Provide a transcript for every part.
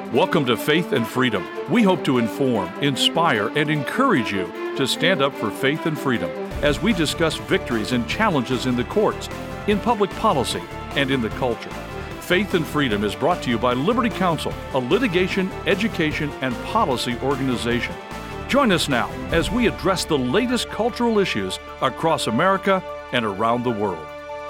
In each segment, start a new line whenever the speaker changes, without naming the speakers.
Welcome to Faith and Freedom. We hope to inform, inspire, and encourage you to stand up for faith and freedom as we discuss victories and challenges in the courts, in public policy, and in the culture. Faith and Freedom is brought to you by Liberty Counsel, a litigation, education, and policy organization. Join us now as we address the latest cultural issues across America and around the world.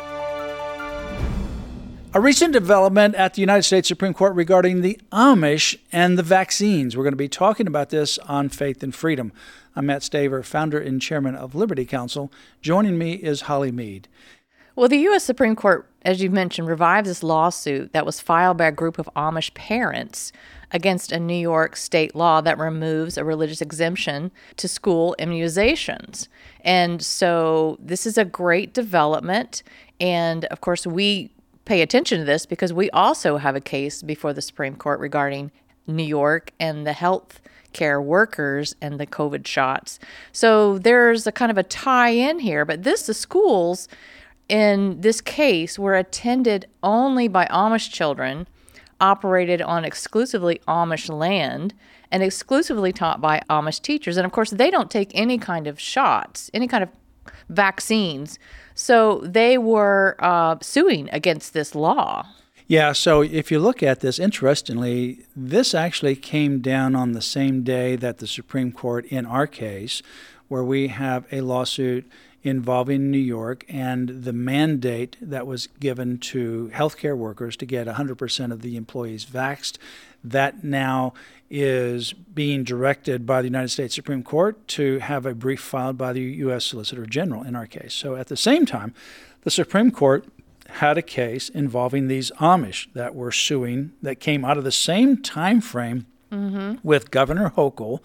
A recent development at the United States Supreme Court regarding the Amish and the vaccines. We're going to be talking about this on Faith and Freedom. I'm Matt Staver, founder and chairman of Liberty Counsel. Joining me is Holly Mead.
Well, the U.S. Supreme Court, as you've mentioned, revived this lawsuit that was filed by a group of Amish parents against a New York state law that removes a religious exemption to school immunizations. And so this is a great development. And, of course, we pay attention to this because we also have a case before the Supreme Court regarding New York and the health care workers and the COVID shots. So there's a kind of a tie-in here, but the schools in this case were attended only by Amish children, operated on exclusively Amish land, and exclusively taught by Amish teachers. And of course, they don't take any kind of shots, any kind of vaccines. So they were suing against this law.
Yeah, so if you look at this, interestingly, this actually came down on the same day that the Supreme Court, in our case, where we have a lawsuit involving New York and the mandate that was given to healthcare workers to get 100% of the employees vaxxed, that now is being directed by the United States Supreme Court to have a brief filed by the U.S. Solicitor General in our case. So at the same time, the Supreme Court had a case involving these Amish that were suing, that came out of the same time frame with Governor Hochul,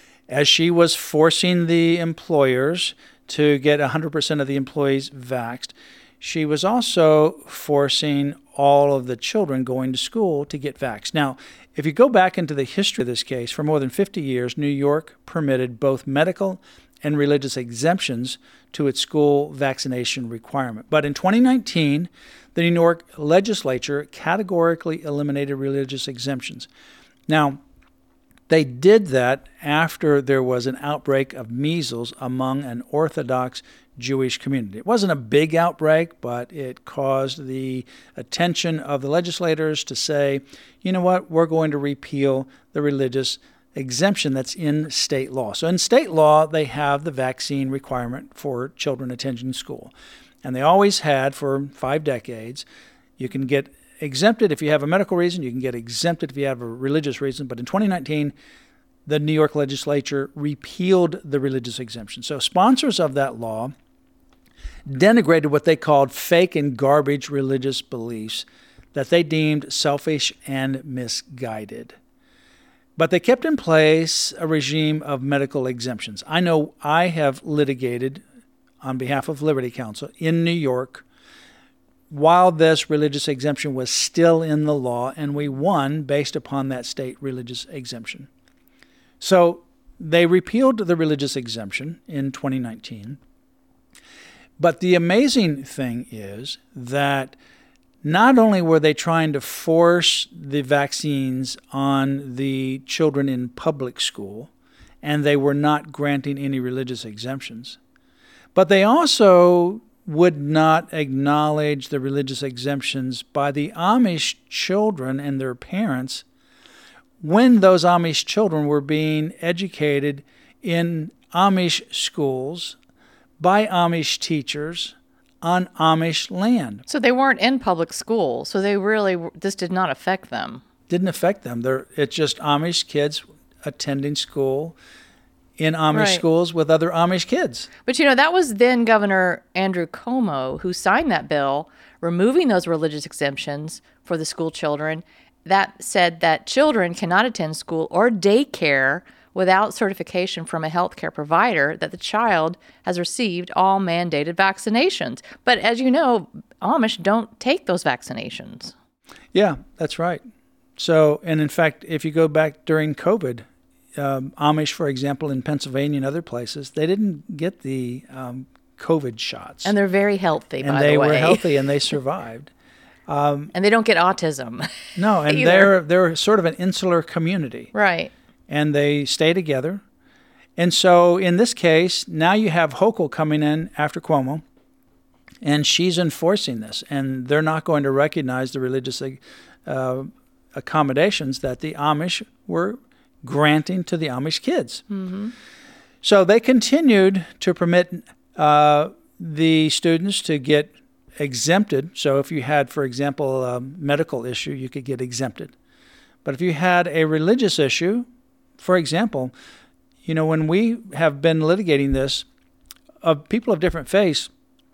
as she was forcing the employers to get 100% of the employees vaxxed. She was also forcing all of the children going to school to get vaxxed. Now, if you go back into the history of this case, for more than 50 years, New York permitted both medical and religious exemptions to its school vaccination requirement. But in 2019, the New York legislature categorically eliminated religious exemptions. Now, they did that after there was an outbreak of measles among an Orthodox Jewish community. It wasn't a big outbreak, but it caused the attention of the legislators to say, you know what, we're going to repeal the religious exemption that's in state law. So in state law, they have the vaccine requirement for children attending school. And they always had for 5 decades. You can get exempted if you have a medical reason. You can get exempted if you have a religious reason. But in 2019, the New York legislature repealed the religious exemption. So sponsors of that law denigrated what they called fake and garbage religious beliefs that they deemed selfish and misguided. But they kept in place a regime of medical exemptions. I know I have litigated on behalf of Liberty Counsel in New York while this religious exemption was still in the law, and we won based upon that state religious exemption. So they repealed the religious exemption in 2019. But the amazing thing is that not only were they trying to force the vaccines on the children in public school, and they were not granting any religious exemptions, but they also would not acknowledge the religious exemptions by the Amish children and their parents when those Amish children were being educated in Amish schools by Amish teachers on Amish land.
So they weren't in public school, so this did not affect them.
Didn't affect them. It's just Amish kids attending school in Amish schools with other Amish kids.
But that was then Governor Andrew Cuomo who signed that bill, removing those religious exemptions for the school children, that said that children cannot attend school or daycare without certification from a healthcare provider that the child has received all mandated vaccinations. But as you know, Amish don't take those vaccinations.
Yeah, that's right. So, and in fact, if you go back during COVID, Amish, for example, in Pennsylvania and other places, they didn't get the COVID shots.
And they're very healthy, by the way.
And they were healthy and they survived.
And they don't get autism.
No, and they're sort of an insular community.
Right.
And they stay together. And so in this case, now you have Hochul coming in after Cuomo, and she's enforcing this. And they're not going to recognize the religious accommodations that the Amish were granting to the Amish kids. Mm-hmm. So they continued to permit the students to get exempted. So if you had, for example, a medical issue, you could get exempted. But if you had a religious issue, for example, when we have been litigating this, of people of different faiths,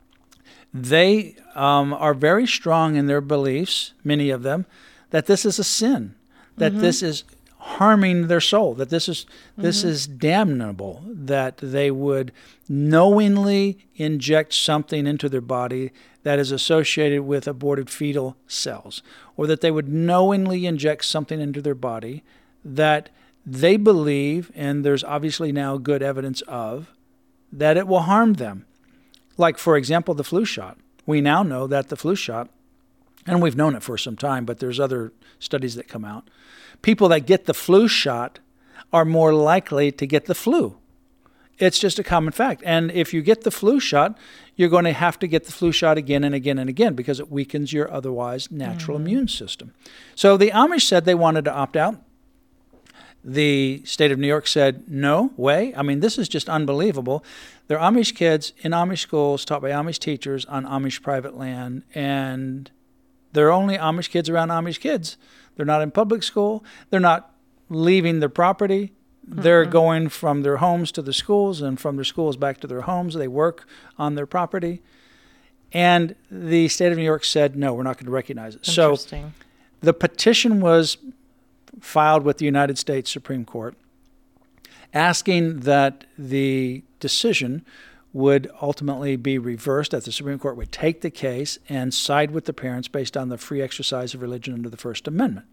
they are very strong in their beliefs, many of them, that this is a sin, that this is harming their soul, that this is damnable, that they would knowingly inject something into their body that is associated with aborted fetal cells, or that they would knowingly inject something into their body that they believe, and there's obviously now good evidence of, that it will harm them. Like, for example, the flu shot. We now know that the flu shot, and we've known it for some time, but there's other studies that come out, people that get the flu shot are more likely to get the flu. It's just a common fact. And if you get the flu shot, you're going to have to get the flu shot again and again and again because it weakens your otherwise natural immune system. So the Amish said they wanted to opt out. The state of New York said, no way. I mean, this is just unbelievable. They're Amish kids in Amish schools taught by Amish teachers on Amish private land, and they're only Amish kids around Amish kids. They're not in public school. They're not leaving their property. They're going from their homes to the schools and from their schools back to their homes. They work on their property. And the state of New York said, no, we're not going to recognize it. So the petition was filed with the United States Supreme Court asking that the decision would ultimately be reversed, that the Supreme Court would take the case and side with the parents based on the free exercise of religion under the First Amendment.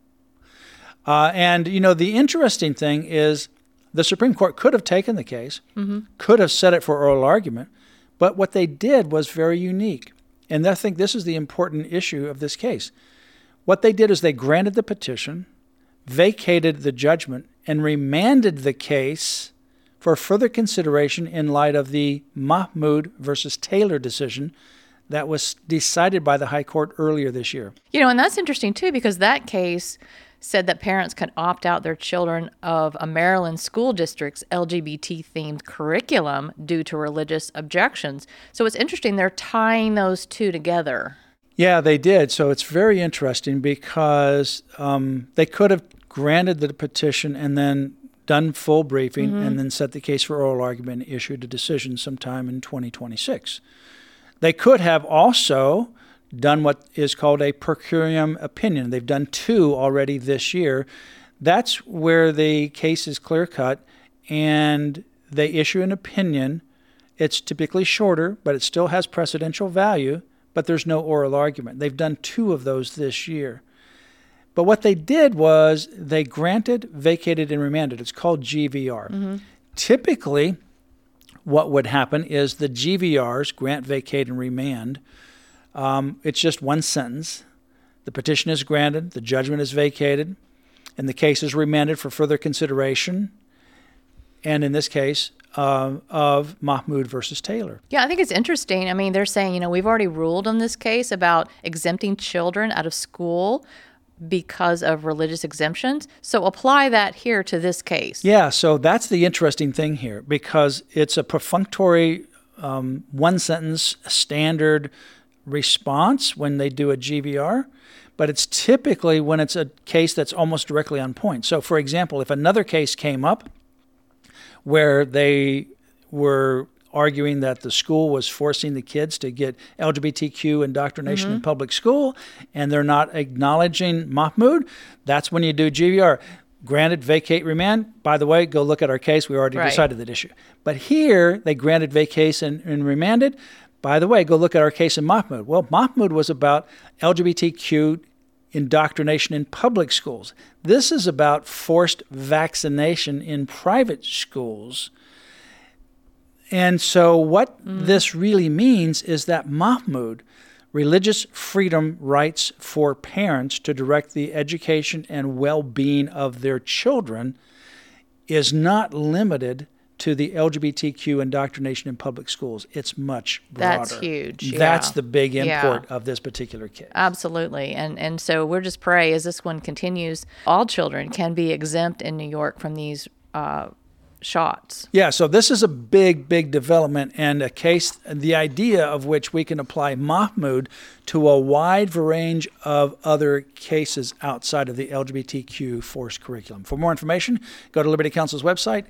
And the interesting thing is the Supreme Court could have taken the case, could have set it for oral argument, but what they did was very unique. And I think this is the important issue of this case. What they did is they granted the petition, vacated the judgment, and remanded the case for further consideration in light of the Mahmoud versus Taylor decision that was decided by the High Court earlier this year.
And that's interesting, too, because that case said that parents can opt out their children of a Maryland school district's LGBT-themed curriculum due to religious objections. So it's interesting, they're tying those two together.
Yeah, they did. So it's very interesting because they could have granted the petition and then done full briefing and then set the case for oral argument and issued a decision sometime in 2026. They could have also done what is called a per curiam opinion. They've done two already this year. That's where the case is clear-cut and they issue an opinion. It's typically shorter, but it still has precedential value, but there's no oral argument. They've done two of those this year. But what they did was they granted, vacated, and remanded. It's called GVR. Typically, what would happen is the GVRs, grant, vacate, and remand, it's just one sentence. The petition is granted, the judgment is vacated, and the case is remanded for further consideration. And in this case, of Mahmoud versus Taylor.
Yeah, I think it's interesting. I mean, they're saying, we've already ruled on this case about exempting children out of school because of religious exemptions. So apply that here to this case.
Yeah, so that's the interesting thing here because it's a perfunctory one-sentence standard response when they do a GVR, but it's typically when it's a case that's almost directly on point. So, for example, if another case came up where they were arguing that the school was forcing the kids to get LGBTQ indoctrination in public school, and they're not acknowledging Mahmoud, that's when you do GVR. Granted, vacate, remand. By the way, go look at our case. We already decided that issue. But here, they granted vacate and remanded. By the way, go look at our case in Mahmoud. Well, Mahmoud was about LGBTQ indoctrination in public schools. This is about forced vaccination in private schools. And so what this really means is that Mahmoud Religious freedom rights for parents to direct the education and well-being of their children is not limited to the LGBTQ indoctrination in public schools. It's much broader.
That's huge.
That's the big import of this particular case.
Absolutely. And so we're just pray as this one continues, all children can be exempt in New York from these shots.
Yeah, so this is a big, big development and a case, the idea of which we can apply Mahmoud to a wide range of other cases outside of the LGBTQ forced curriculum. For more information, go to Liberty Counsel's website,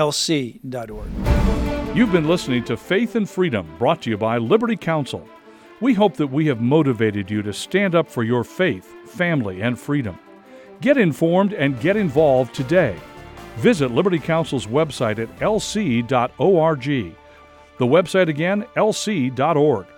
lc.org.
You've been listening to Faith and Freedom, brought to you by Liberty Counsel. We hope that we have motivated you to stand up for your faith, family, and freedom. Get informed and get involved today. Visit Liberty Counsel's website at lc.org. The website again, lc.org.